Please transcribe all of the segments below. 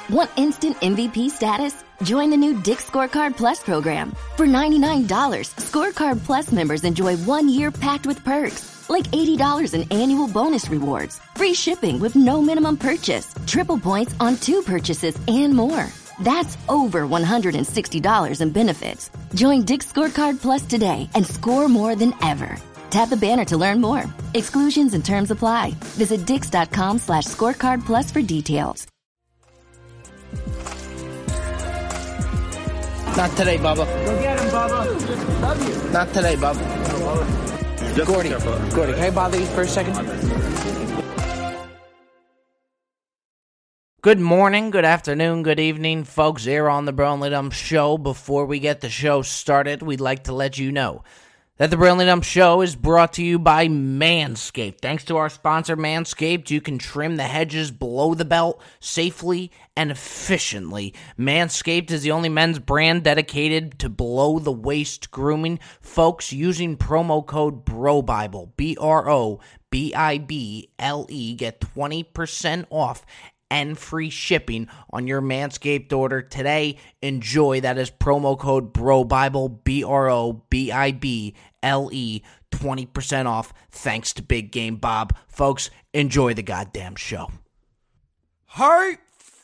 Want instant MVP status? Join the new Dick's Scorecard Plus program. For $99, Scorecard Plus members enjoy 1 year packed with perks, like $80 in annual bonus rewards, free shipping with no minimum purchase, triple points on 2 purchases, and more. That's over $160 in benefits. Join Dick's Scorecard Plus today and score more than ever. Tap the banner to learn more. Exclusions and terms apply. Visit dix.com/scorecard plus for details. Not today, Bubba. Go get him, Bubba. Love you. Not today, Bubba. Gordy, can I bother you for a second? Good morning, good afternoon, good evening, folks here on the Burnley Dump Show. Before we get the show started, we'd like to let you know that the Burnley Dump Show is brought to you by Manscaped. Thanks to our sponsor, Manscaped, you can trim the hedges below the belt safely and efficiently. Manscaped is the only men's brand dedicated to below-the-waist grooming. Folks, using promo code BROBIBLE, BROBIBLE, get 20% off and free shipping on your Manscaped order today. Enjoy. That is promo code BROBIBLE, BROBIBLE, 20% off, thanks to Big Game Bob. Folks, enjoy the goddamn show. Hey,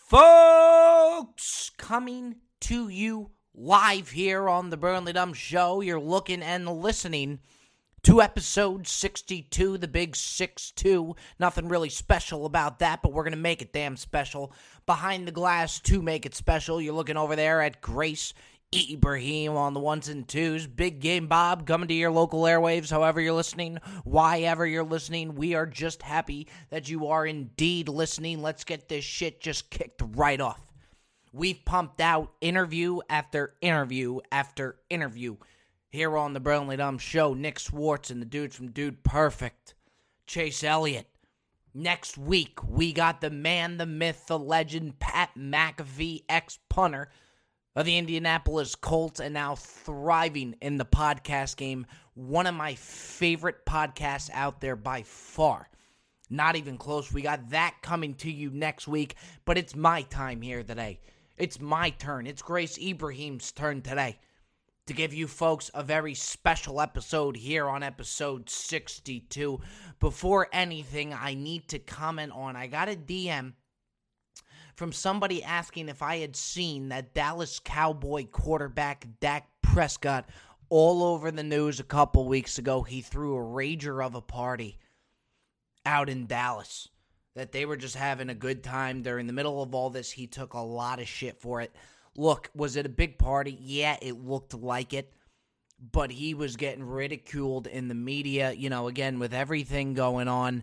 folks! Coming to you live here on the Burnley Dump Show. You're looking and listening to episode 62, the big 6-2. Nothing really special about that, but we're going to make it damn special. Behind the glass to make it special, you're looking over there at Grace Ibrahim on the ones and twos. Big Game Bob coming to your local airwaves, however you're listening, why ever you're listening. We are just happy that you are indeed listening. Let's get this shit just kicked right off. We've pumped out interview after interview after interview here on the Burnley Dump Show. Nick Swartz and the dudes from Dude Perfect, Chase Elliott. Next week, we got the man, the myth, the legend, Pat McAfee, ex-punter of the Indianapolis Colts and now thriving in the podcast game. One of my favorite podcasts out there by far. Not even close. We got that coming to you next week, but it's my time here today. It's my turn. It's Grace Ibrahim's turn today to give you folks a very special episode here on episode 62. Before anything, I need to comment on, I got a DM from somebody asking if I had seen that Dallas Cowboy quarterback Dak Prescott all over the news a couple weeks ago. He threw a rager of a party out in Dallas, that they were just having a good time. During the middle of all this, he took a lot of shit for it. Look, was it a big party? Yeah, it looked like it, but he was getting ridiculed in the media. You know, again, with everything going on,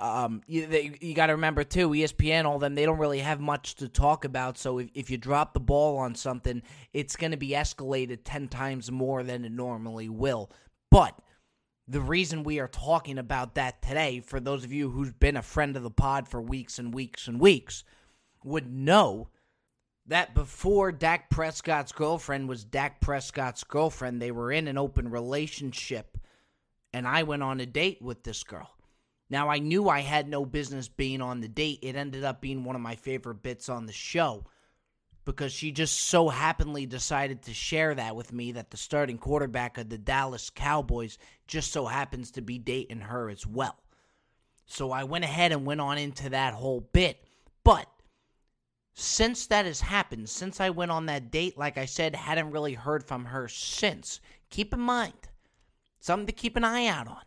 you got to remember, too, ESPN, all them, they don't really have much to talk about, so if you drop the ball on something, it's going to be escalated 10 times more than it normally will. But the reason we are talking about that today, for those of you who's been a friend of the pod for weeks and weeks and weeks, would know that before Dak Prescott's girlfriend was Dak Prescott's girlfriend, they were in an open relationship, and I went on a date with this girl. Now, I knew I had no business being on the date. It ended up being one of my favorite bits on the show because she just so happily decided to share that with me, that the starting quarterback of the Dallas Cowboys just so happens to be dating her as well. So I went ahead and went on into that whole bit, but since that has happened, since I went on that date, like I said, hadn't really heard from her since. Keep in mind, something to keep an eye out on.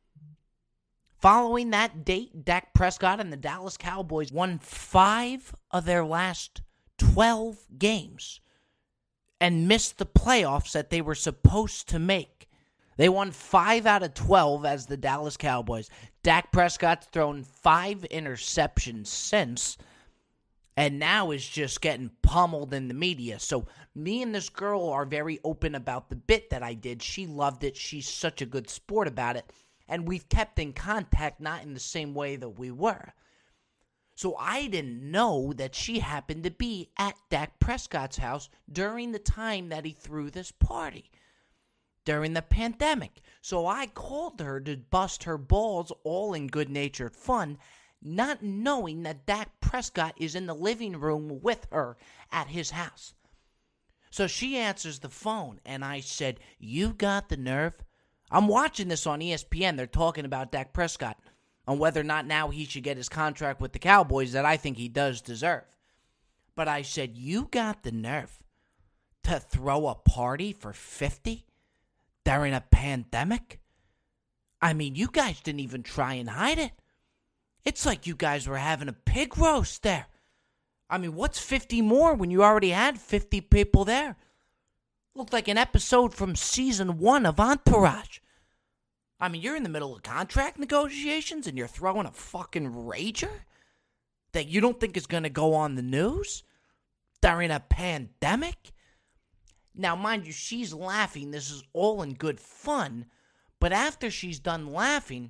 Following that date, Dak Prescott and the Dallas Cowboys won 5 of their last 12 games and missed the playoffs that they were supposed to make. They won 5 out of 12 as the Dallas Cowboys. Dak Prescott's thrown 5 interceptions since, and now is just getting pummeled in the media. So me and this girl are very open about the bit that I did. She loved it. She's such a good sport about it. And we've kept in contact, not in the same way that we were. So I didn't know that she happened to be at Dak Prescott's house during the time that he threw this party, during the pandemic. So I called her to bust her balls, all in good-natured fun, not knowing that Dak Prescott is in the living room with her at his house. So she answers the phone, and I said, "You got the nerve?" I'm watching this on ESPN. They're talking about Dak Prescott on whether or not now he should get his contract with the Cowboys that I think he does deserve. But I said, "You got the nerve to throw a party for 50 during a pandemic? I mean, you guys didn't even try and hide it. It's like you guys were having a pig roast there. I mean, what's 50 more when you already had 50 people there? Looked like an episode from season 1 of Entourage. I mean, you're in the middle of contract negotiations and you're throwing a fucking rager that you don't think is going to go on the news during a pandemic?" Now, mind you, she's laughing. This is all in good fun. But after she's done laughing,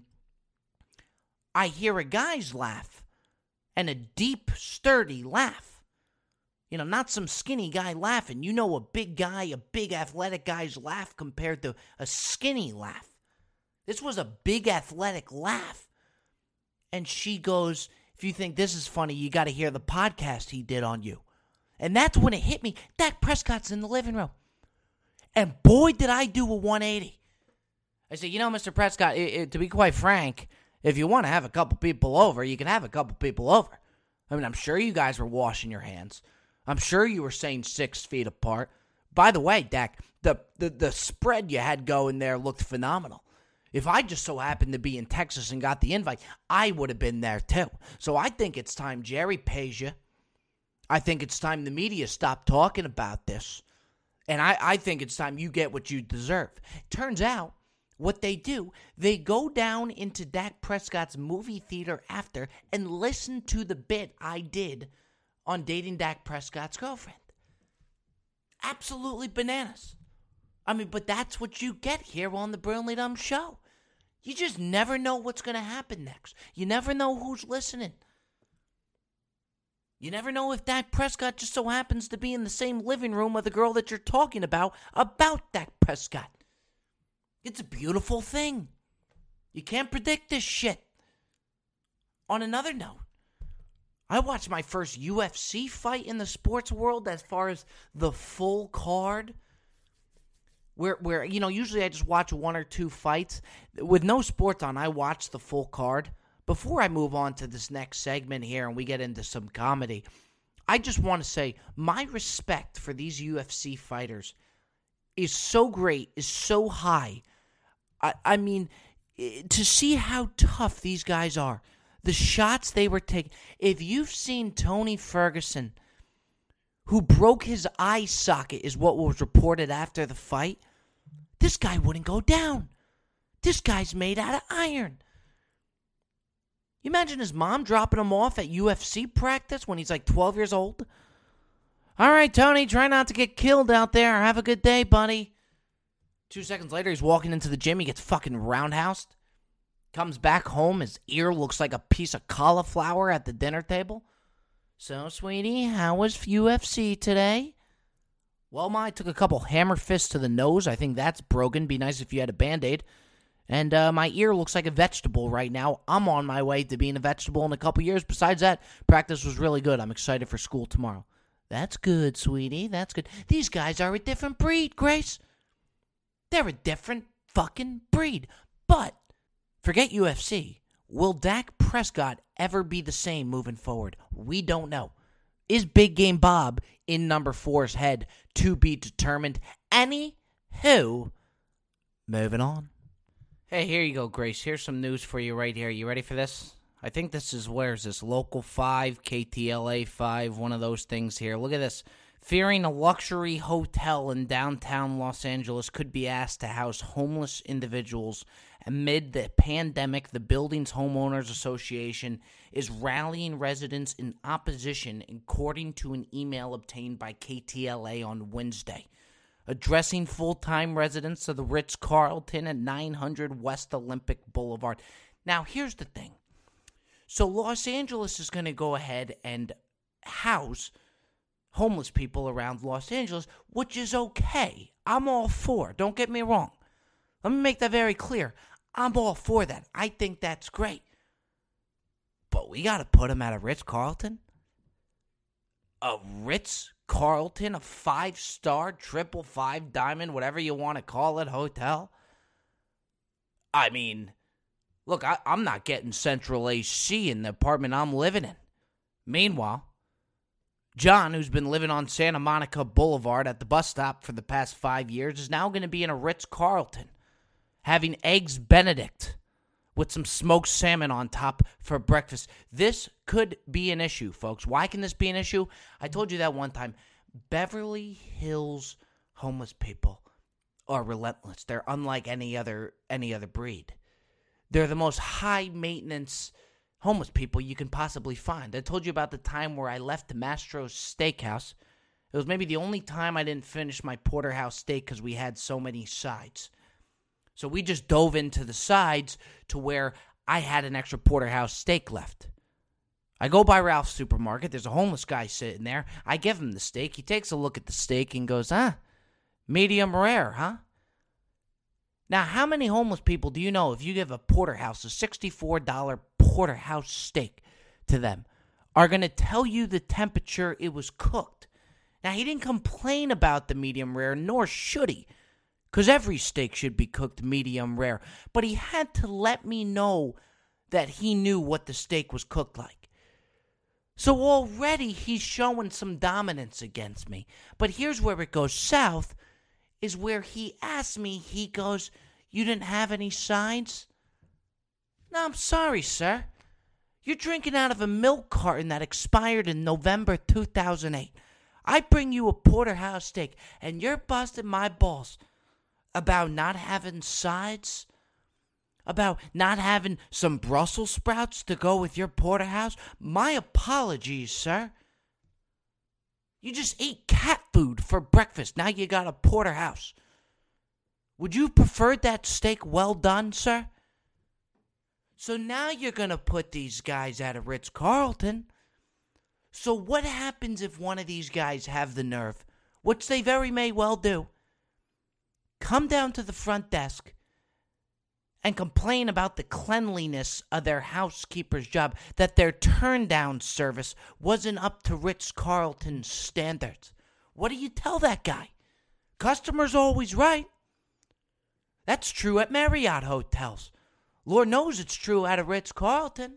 I hear a guy's laugh. And a deep, sturdy laugh. You know, not some skinny guy laughing. You know, a big guy, a big athletic guy's laugh compared to a skinny laugh. This was a big athletic laugh. And she goes, "If you think this is funny, you got to hear the podcast he did on you." And that's when it hit me. Dak Prescott's in the living room. And boy, did I do a 180. I said, "You know, Mr. Prescott, to be quite frank, if you want to have a couple people over, you can have a couple people over. I mean, I'm sure you guys were washing your hands. I'm sure you were staying 6 feet apart. By the way, Dak, the spread you had going there looked phenomenal. If I just so happened to be in Texas and got the invite, I would have been there too. So I think it's time Jerry pays you. I think it's time the media stop talking about this. And I think it's time you get what you deserve." Turns out, what they do, they go down into Dak Prescott's movie theater after and listen to the bit I did on dating Dak Prescott's girlfriend. Absolutely bananas. I mean, but that's what you get here on the Burnley Dumb Show. You just never know what's going to happen next. You never know who's listening. You never know if Dak Prescott just so happens to be in the same living room with the girl that you're talking about Dak Prescott. It's a beautiful thing. You can't predict this shit. On another note, I watched my first UFC fight in the sports world as far as the full card. Where you know, usually I just watch 1 or 2 fights. With no sports on, I watch the full card. Before I move on to this next segment here and we get into some comedy, I just want to say my respect for these UFC fighters is so great, is so high. I mean, to see how tough these guys are, the shots they were taking. If you've seen Tony Ferguson, who broke his eye socket, is what was reported after the fight, this guy wouldn't go down. This guy's made out of iron. You imagine his mom dropping him off at UFC practice when he's like 12 years old? "All right, Tony, try not to get killed out there. Have a good day, buddy." 2 seconds later, he's walking into the gym. He gets fucking roundhoused. Comes back home. His ear looks like a piece of cauliflower at the dinner table. "So, sweetie, how was UFC today?" "Well, Ma, I took a couple hammer fists to the nose. I think that's broken. Be nice if you had a Band-Aid. And my ear looks like a vegetable right now. I'm on my way to being a vegetable in a couple years. Besides that, practice was really good. I'm excited for school tomorrow." "That's good, sweetie. That's good." These guys are a different breed, Grace. They're a different fucking breed. But forget UFC. Will Dak Prescott ever be the same moving forward? We don't know. Is Big Game Bob in number 4's head? To be determined. Anywho, moving on. Hey, here you go, Grace. Here's some news for you right here. You ready for this? I think this is, where's this? Local 5, KTLA 5, one of those things here. Look at this. Fearing a luxury hotel in downtown Los Angeles could be asked to house homeless individuals amid the pandemic, the building's homeowners association is rallying residents in opposition, according to an email obtained by KTLA on Wednesday. Addressing full-time residents of the Ritz-Carlton at 900 West Olympic Boulevard. Now, here's the thing. So Los Angeles is going to go ahead and house homeless people around Los Angeles, which is okay. I'm all for. Don't get me wrong. Let me make that very clear. I'm all for that. I think that's great. But we got to put him at a Ritz-Carlton? A Ritz-Carlton, a 5-star, 555 diamond, whatever you want to call it, hotel? I mean, look, I'm not getting central AC in the apartment I'm living in. Meanwhile, John, who's been living on Santa Monica Boulevard at the bus stop for the past 5 years, is now going to be in a Ritz-Carlton, having Eggs Benedict with some smoked salmon on top for breakfast. This could be an issue, folks. Why can this be an issue? I told you that one time. Beverly Hills homeless people are relentless. They're unlike any other breed. They're the most high-maintenance homeless people you can possibly find. I told you about the time where I left the Mastro's Steakhouse. It was maybe the only time I didn't finish my porterhouse steak because we had so many sides. So we just dove into the sides to where I had an extra porterhouse steak left. I go by Ralph's Supermarket. There's a homeless guy sitting there. I give him the steak. He takes a look at the steak and goes, medium rare, huh? Now, how many homeless people do you know if you give a porterhouse, a $64 porterhouse steak to them, are going to tell you the temperature it was cooked? Now, he didn't complain about the medium rare, nor should he, because every steak should be cooked medium rare. But he had to let me know that he knew what the steak was cooked like. So already he's showing some dominance against me. But here's where it goes south, is where he asked me, he goes, "You didn't have any sides?" No, I'm sorry, sir. You're drinking out of a milk carton that expired in November 2008. I bring you a porterhouse steak, and you're busting my balls about not having sides? About not having some Brussels sprouts to go with your porterhouse? My apologies, sir. You just ate cat food for breakfast. Now you got a porterhouse. Would you prefer that steak well done, sir? So now you're going to put these guys at a Ritz-Carlton. So what happens if one of these guys have the nerve, which they very may well do, come down to the front desk and complain about the cleanliness of their housekeeper's job, that their turn-down service wasn't up to Ritz-Carlton standards? What do you tell that guy? Customer's always right. That's true at Marriott hotels. Lord knows it's true at a Ritz-Carlton.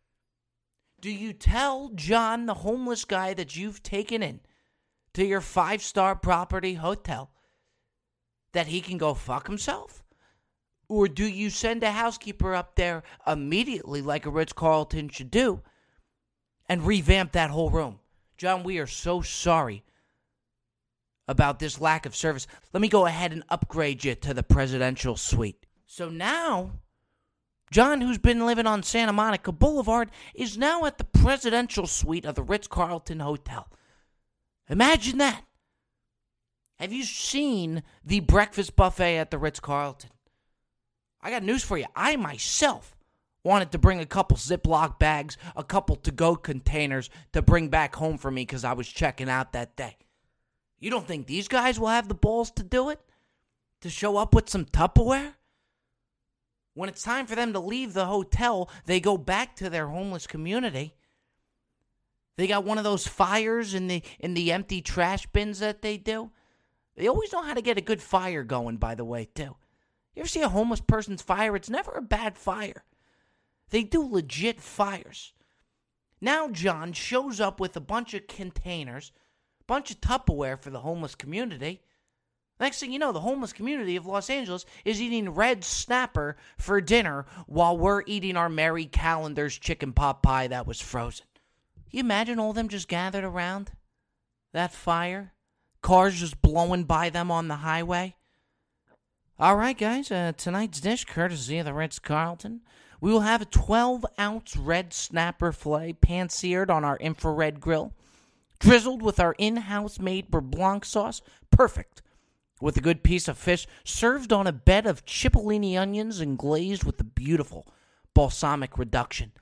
Do you tell John, the homeless guy that you've taken in to your 5-star property hotel, that he can go fuck himself? Or do you send a housekeeper up there immediately like a Ritz-Carlton should do and revamp that whole room? John, we are so sorry about this lack of service. Let me go ahead and upgrade you to the presidential suite. So now, John, who's been living on Santa Monica Boulevard, is now at the presidential suite of the Ritz-Carlton Hotel. Imagine that. Have you seen the breakfast buffet at the Ritz-Carlton? I got news for you. I myself wanted to bring a couple Ziploc bags, a couple to-go containers to bring back home for me because I was checking out that day. You don't think these guys will have the balls to do it? To show up with some Tupperware? When it's time for them to leave the hotel, they go back to their homeless community. They got one of those fires in the empty trash bins that they do. They always know how to get a good fire going, by the way, too. You ever see a homeless person's fire? It's never a bad fire. They do legit fires. Now John shows up with a bunch of containers, a bunch of Tupperware for the homeless community. Next thing you know, the homeless community of Los Angeles is eating red snapper for dinner while we're eating our Mary Callender's chicken pot pie that was frozen. Can you imagine all of them just gathered around that fire? Cars just blowing by them on the highway? All right, guys, tonight's dish, courtesy of the Ritz-Carlton. We will have a 12-ounce red snapper fillet pan-seared on our infrared grill, drizzled with our in-house made beurre blanc sauce. Perfect. With a good piece of fish, served on a bed of cipollini onions and glazed with a beautiful balsamic reduction.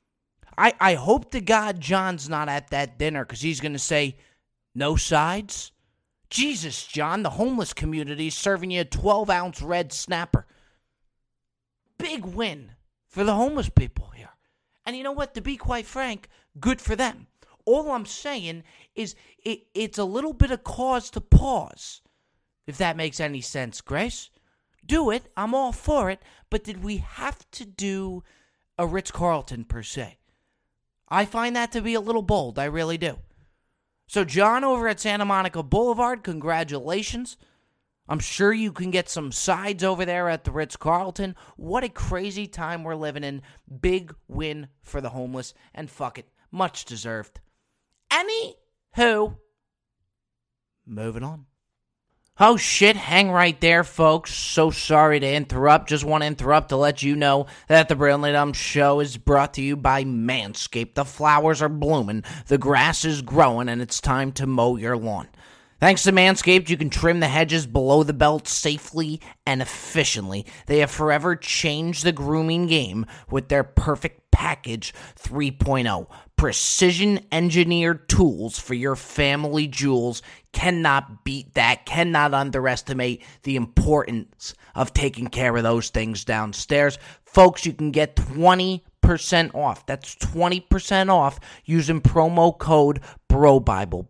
I hope to God John's not at that dinner because he's going to say, no sides? Jesus, John, the homeless community is serving you a 12-ounce red snapper. Big win for the homeless people here. And you know what? To be quite frank, good for them. All I'm saying is it's a little bit of cause to pause, if that makes any sense, Grace. Do it. I'm all for it. But did we have to do a Ritz-Carlton per se? I find that to be a little bold. I really do. So, John over at Santa Monica Boulevard, congratulations. I'm sure you can get some sides over there at the Ritz-Carlton. What a crazy time we're living in. Big win for the homeless. And fuck it, much deserved. Anywho, moving on. Oh shit, hang right there, folks. So sorry to interrupt. Just want to interrupt to let you know that the Brilliantly Dumb Show is brought to you by Manscaped. The flowers are blooming, the grass is growing, and it's time to mow your lawn. Thanks to Manscaped, you can trim the hedges below the belt safely and efficiently. They have forever changed the grooming game with their Perfect Package 3.0. Precision-engineered tools for your family jewels. Cannot beat that. Cannot underestimate the importance of taking care of those things downstairs. Folks, you can get 20% off. That's 20% off using promo code BROBIBLE.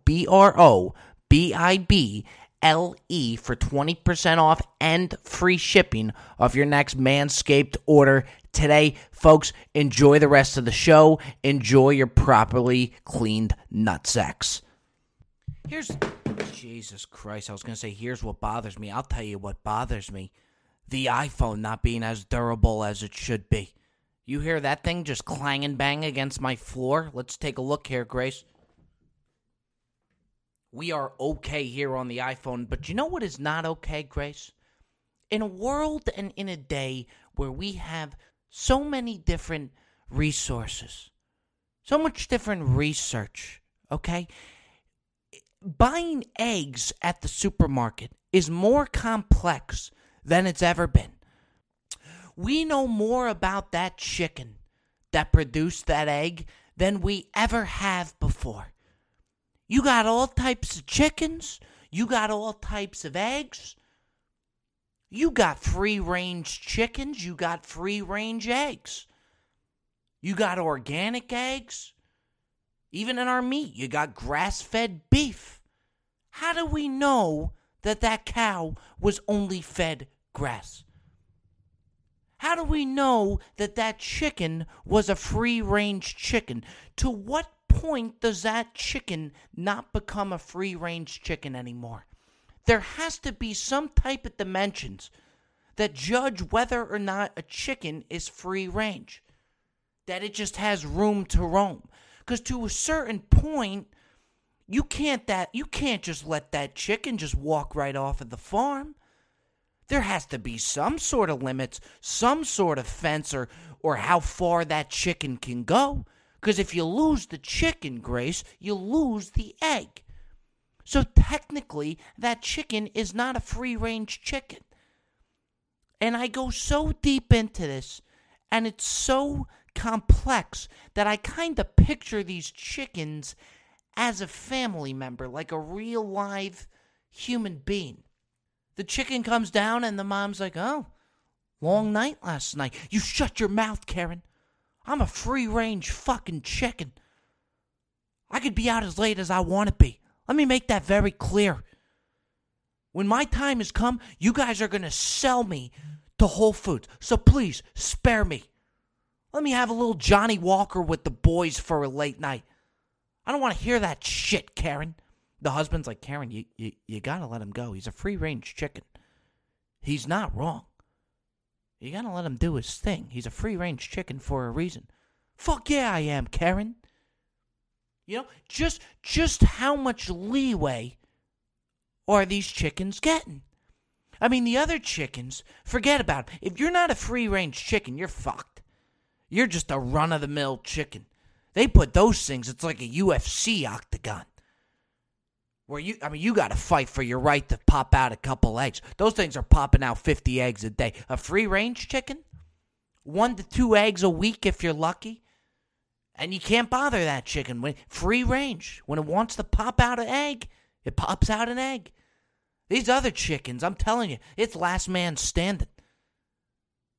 BROBIBLE for 20% off and free shipping of your next Manscaped order today. Folks, enjoy the rest of the show. Enjoy your properly cleaned nutsacks. Jesus Christ, I was going to say, here's what bothers me. I'll tell you what bothers me. The iPhone not being as durable as it should be. You hear that thing just clang and bang against my floor? Let's take a look here, Grace. We are okay here on the iPhone, but you know what is not okay, Grace? In a world and in a day where we have so many different resources, so much different research, okay? Buying eggs at the supermarket is more complex than it's ever been. We know more about that chicken that produced that egg than we ever have before. You got all types of chickens. You got all types of eggs. You got free-range chickens. You got free-range eggs. You got organic eggs. Even in our meat, you got grass-fed beef. How do we know that that cow was only fed grass? How do we know that that chicken was a free-range chicken? To what point does that chicken not become a free-range chicken anymore? There has to be some type of dimensions that judge whether or not a chicken is free-range, that it just has room to roam. Because to a certain point, you can't just let that chicken just walk right off of the farm. There has to be some sort of limits, some sort of fence, or how far that chicken can go. Because if you lose the chicken, Grace, you lose the egg. So technically, that chicken is not a free-range chicken. And I go so deep into this, and it's so complex that I kind of picture these chickens as a family member, like a real live human being. The chicken comes down and the mom's like, oh, long night last night. You shut your mouth, Karen. I'm a free-range fucking chicken. I could be out as late as I want to be. Let me make that very clear. When my time has come, you guys are going to sell me to Whole Foods. So please, spare me. Let me have a little Johnny Walker with the boys for a late night. I don't want to hear that shit, Karen. The husband's like, Karen, you got to let him go. He's a free-range chicken. He's not wrong. You got to let him do his thing. He's a free-range chicken for a reason. Fuck yeah, I am, Karen. You know, just how much leeway are these chickens getting? I mean, the other chickens, forget about it. If you're not a free-range chicken, you're fucked. You're just a run-of-the-mill chicken. They put those things, it's like a UFC octagon. Where you got to fight for your right to pop out a couple eggs. Those things are popping out 50 eggs a day. A free-range chicken, 1 to 2 eggs a week if you're lucky. And you can't bother that chicken. When free range, when it wants to pop out an egg, it pops out an egg. These other chickens, I'm telling you, it's last man standing.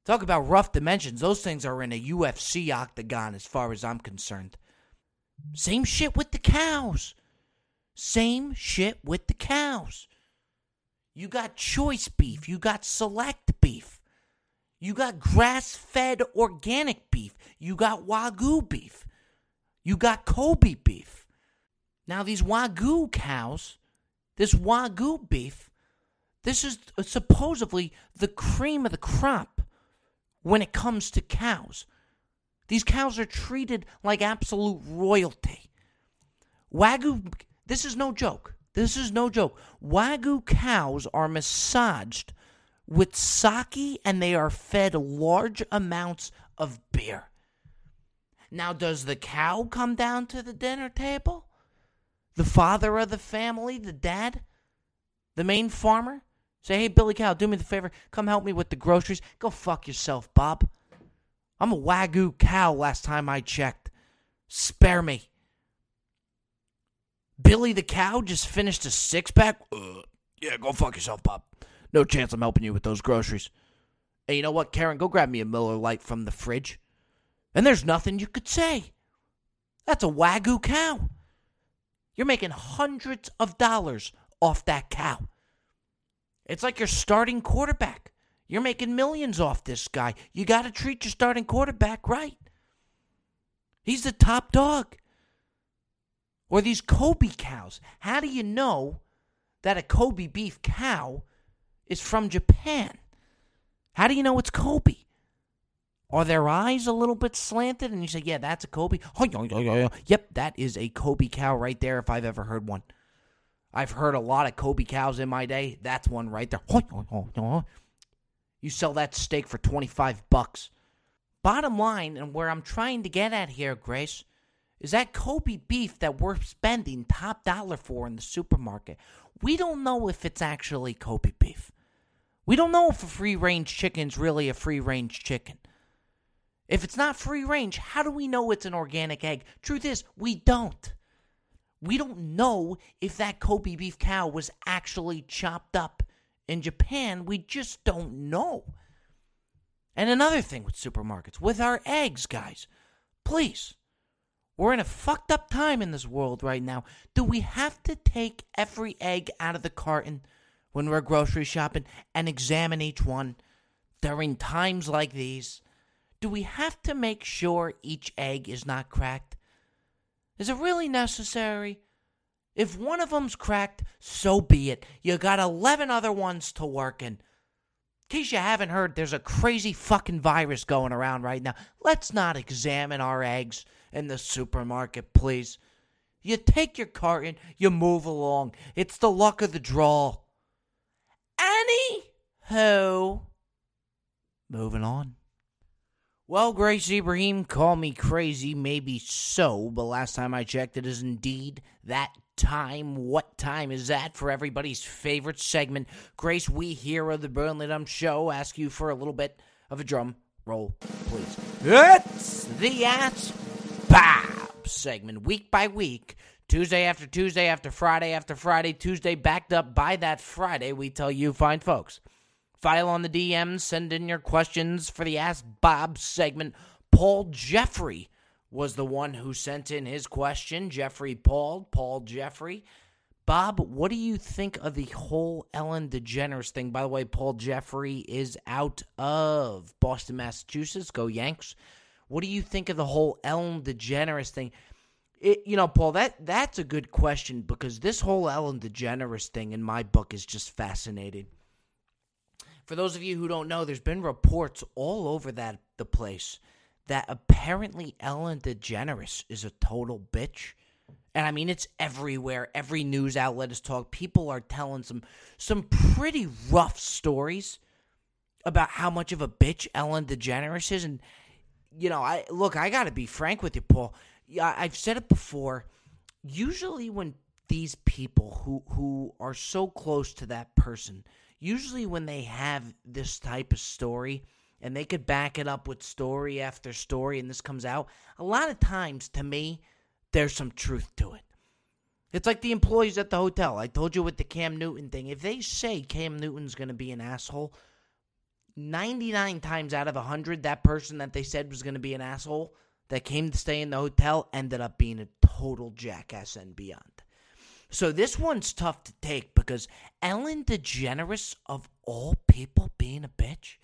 Talk about rough dimensions. Those things are in a UFC octagon as far as I'm concerned. Same shit with the cows. Same shit with the cows. You got choice beef. You got select beef. You got grass-fed organic beef. You got Wagyu beef. You got Kobe beef. Now, these Wagyu cows, this Wagyu beef, this is supposedly the cream of the crop when it comes to cows. These cows are treated like absolute royalty. Wagyu, this is no joke. This is no joke. Wagyu cows are massaged with sake and they are fed large amounts of beer. Now, does the cow come down to the dinner table? The father of the family, the dad, the main farmer? Say, hey, Billy Cow, do me the favor. Come help me with the groceries. Go fuck yourself, Bob. I'm a Wagyu cow last time I checked. Spare me. Billy the cow just finished a six-pack? Yeah, go fuck yourself, Bob. No chance I'm helping you with those groceries. Hey, you know what, Karen? Go grab me a Miller Lite from the fridge. And there's nothing you could say. That's a Wagyu cow. You're making hundreds of dollars off that cow. It's like your starting quarterback. You're making millions off this guy. You got to treat your starting quarterback right. He's the top dog. Or these Kobe cows. How do you know that a Kobe beef cow is from Japan? How do you know it's Kobe? Are their eyes a little bit slanted? And you say, yeah, that's a Kobe. Yep, that is a Kobe cow right there if I've ever heard one. I've heard a lot of Kobe cows in my day. That's one right there. You sell that steak for $25. Bottom line, and where I'm trying to get at here, Grace, is that Kobe beef that we're spending top dollar for in the supermarket. We don't know if it's actually Kobe beef. We don't know if a free-range chicken's really a free-range chicken. If it's not free-range, how do we know it's an organic egg? Truth is, we don't. We don't know if that Kobe beef cow was actually chopped up in Japan. We just don't know. And another thing with supermarkets, with our eggs, guys, please, we're in a fucked up time in this world right now. Do we have to take every egg out of the carton when we're grocery shopping and examine each one during times like these? Do we have to make sure each egg is not cracked? Is it really necessary? If one of them's cracked, so be it. You got 11 other ones to work in. In case you haven't heard, there's a crazy fucking virus going around right now. Let's not examine our eggs in the supermarket, please. You take your carton, you move along. It's the luck of the draw. Anywho, moving on. Well, Grace Ibrahim, call me crazy, maybe so, but last time I checked, it is indeed that time. What time is that for everybody's favorite segment? Grace, we here at the Burnley Dumb Show ask you for a little bit of a drum roll, please. It's the Ask Bob segment, week by week. Tuesday after Tuesday after Friday, Tuesday backed up by that Friday, we tell you fine folks. File on the DMs, send in your questions for the Ask Bob segment. Paul Jeffrey was the one who sent in his question. Paul Jeffrey. Bob, what do you think of the whole Ellen DeGeneres thing? By the way, Paul Jeffrey is out of Boston, Massachusetts. Go Yanks. What do you think of the whole Ellen DeGeneres thing? Paul, that's a good question because this whole Ellen DeGeneres thing in my book is just fascinating. For those of you who don't know, there's been reports all over the place that apparently Ellen DeGeneres is a total bitch. And I mean, it's everywhere. Every news outlet is talking. People are telling some pretty rough stories about how much of a bitch Ellen DeGeneres is. And, I got to be frank with you, Paul. I've said it before. Usually when these people who are so close to that person, usually when they have this type of story and they could back it up with story after story and this comes out, a lot of times, to me, there's some truth to it. It's like the employees at the hotel. I told you with the Cam Newton thing. If they say Cam Newton's going to be an asshole, 99 times out of 100, that person that they said was going to be an asshole that came to stay in the hotel ended up being a total jackass and beyond. So this one's tough to take because Ellen DeGeneres, of all people, being a bitch.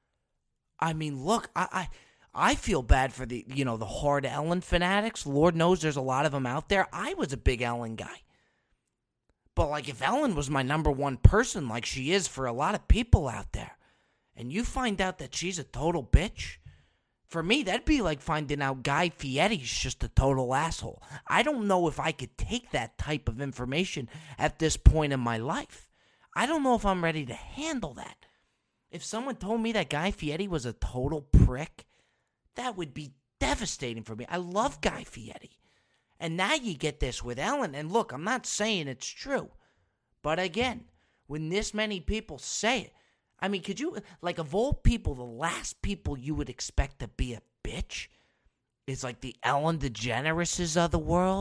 I mean, look, I feel bad for the hard Ellen fanatics. Lord knows there's a lot of them out there. I was a big Ellen guy. But, like, if Ellen was my number one person, like she is for a lot of people out there, and you find out that she's a total bitch, for me, that'd be like finding out Guy Fieri's just a total asshole. I don't know if I could take that type of information at this point in my life. I don't know if I'm ready to handle that. If someone told me that Guy Fieri was a total prick, that would be devastating for me. I love Guy Fieri. And now you get this with Ellen. And look, I'm not saying it's true. But again, when this many people say it, I mean, could you, like, of all people, the last people you would expect to be a bitch is like the Ellen DeGeneres of the world,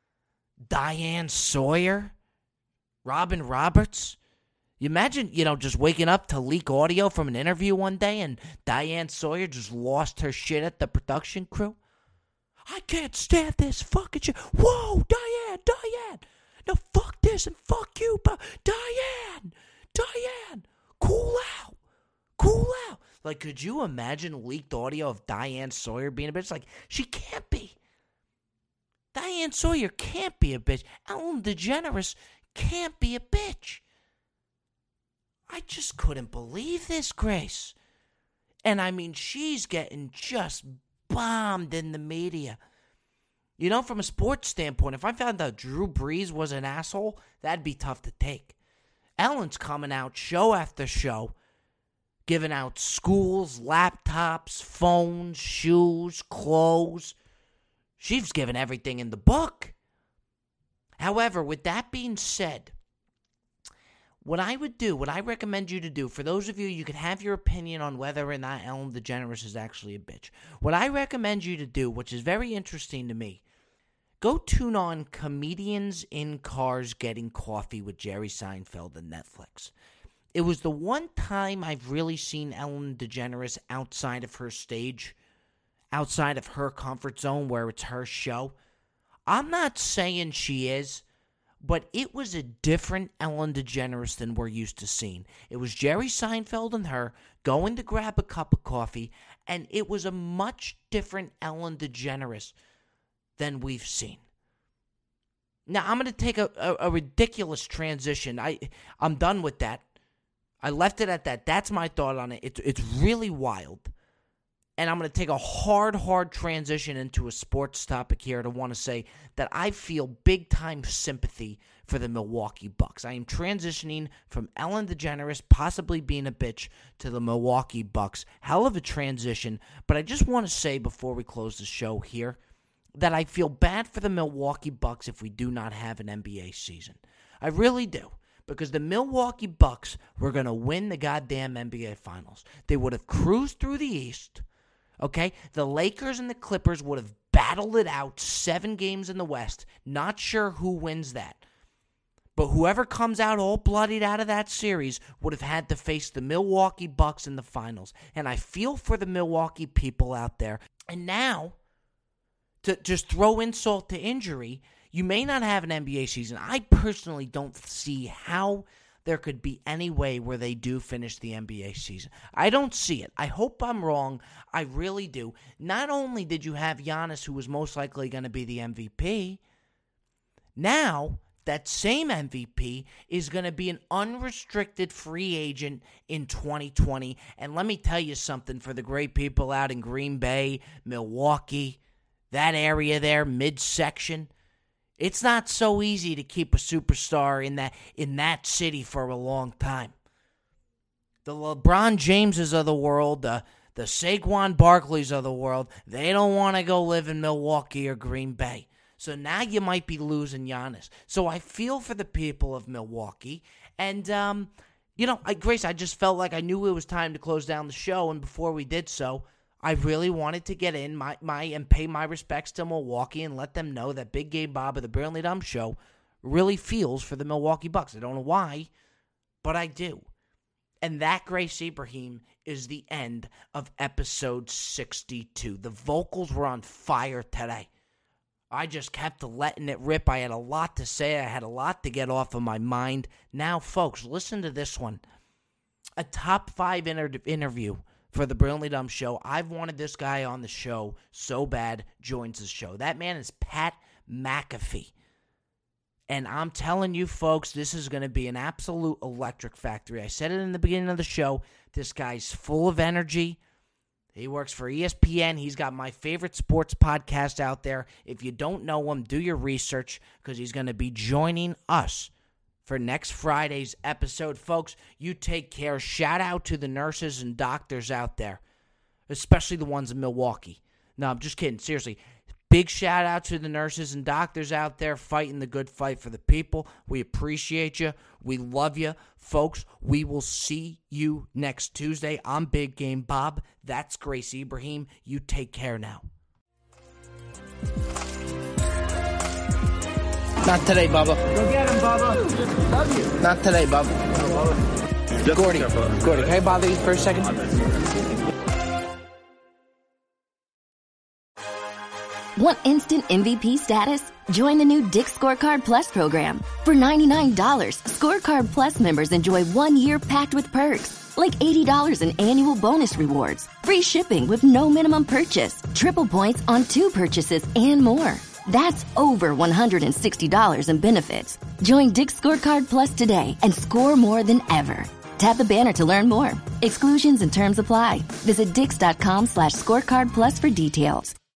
Diane Sawyer, Robin Roberts. You imagine, just waking up to leak audio from an interview one day and Diane Sawyer just lost her shit at the production crew? I can't stand this fucking shit. Whoa, Diane. No, fuck this and fuck you, but Diane. Cool out. Like, could you imagine leaked audio of Diane Sawyer being a bitch? Like, she can't be. Diane Sawyer can't be a bitch. Ellen DeGeneres can't be a bitch. I just couldn't believe this, Grace. And I mean, she's getting just bombed in the media. From a sports standpoint, if I found out Drew Brees was an asshole, that'd be tough to take. Ellen's coming out show after show, giving out schools, laptops, phones, shoes, clothes. She's given everything in the book. However, with that being said, what I recommend you to do, for those of you can have your opinion on whether or not Ellen DeGeneres is actually a bitch. What I recommend you to do, which is very interesting to me, go tune on Comedians in Cars Getting Coffee with Jerry Seinfeld on Netflix. It was the one time I've really seen Ellen DeGeneres outside of her stage, outside of her comfort zone where it's her show. I'm not saying she is, but it was a different Ellen DeGeneres than we're used to seeing. It was Jerry Seinfeld and her going to grab a cup of coffee, and it was a much different Ellen DeGeneres than we've seen. Now, I'm going to take a ridiculous transition. I'm done with that. I left it at that. That's my thought on it. It's really wild. And I'm going to take a hard transition into a sports topic here to want to say that I feel big-time sympathy for the Milwaukee Bucks. I am transitioning from Ellen DeGeneres possibly being a bitch to the Milwaukee Bucks. Hell of a transition. But I just want to say before we close the show here that I feel bad for the Milwaukee Bucks if we do not have an NBA season. I really do. Because the Milwaukee Bucks were going to win the goddamn NBA Finals. They would have cruised through the East. Okay? The Lakers and the Clippers would have battled it out 7 games in the West. Not sure who wins that. But whoever comes out all bloodied out of that series would have had to face the Milwaukee Bucks in the finals. And I feel for the Milwaukee people out there. And now, to just throw insult to injury, you may not have an NBA season. I personally don't see how there could be any way where they do finish the NBA season. I don't see it. I hope I'm wrong. I really do. Not only did you have Giannis, who was most likely going to be the MVP, now that same MVP is going to be an unrestricted free agent in 2020. And let me tell you something, for the great people out in Green Bay, Milwaukee, that area there, midsection, it's not so easy to keep a superstar in that city for a long time. The LeBron Jameses of the world, the Saquon Barkleys of the world, they don't want to go live in Milwaukee or Green Bay. So now you might be losing Giannis. So I feel for the people of Milwaukee. And, Grace, I just felt like I knew it was time to close down the show. And before we did so, I really wanted to get in and pay my respects to Milwaukee and let them know that Big Gabe Bob of the Burnley Dumb Show really feels for the Milwaukee Bucks. I don't know why, but I do. And that, Grace Ibrahim, is the end of episode 62. The vocals were on fire today. I just kept letting it rip. I had a lot to say. I had a lot to get off of my mind. Now, folks, listen to this one. A top 5 interview for the Brilliantly Dumb Show. I've wanted this guy on the show so bad, joins the show. That man is Pat McAfee. And I'm telling you, folks, this is going to be an absolute electric factory. I said it in the beginning of the show. This guy's full of energy. He works for ESPN. He's got my favorite sports podcast out there. If you don't know him, do your research because he's going to be joining us for next Friday's episode. Folks, you take care. Shout out to the nurses and doctors out there, especially the ones in Milwaukee. No, I'm just kidding. Seriously. Big shout out to the nurses and doctors out there fighting the good fight for the people. We appreciate you. We love you. Folks, we will see you next Tuesday. I'm Big Game Bob. That's Grace Ibrahim. You take care now. Not today, Bubba. Go get him, Bubba. Love you. Not today, Bubba. Gordy, can I bother you for a second? Want instant MVP status? Join the new Dick's Scorecard Plus program. For $99, Scorecard Plus members enjoy 1 year packed with perks, like $80 in annual bonus rewards, free shipping with no minimum purchase, triple points on 2 purchases, and more. That's over $160 in benefits. Join Dick's Scorecard Plus today and score more than ever. Tap the banner to learn more. Exclusions and terms apply. Visit Dix.com/scorecard plus for details.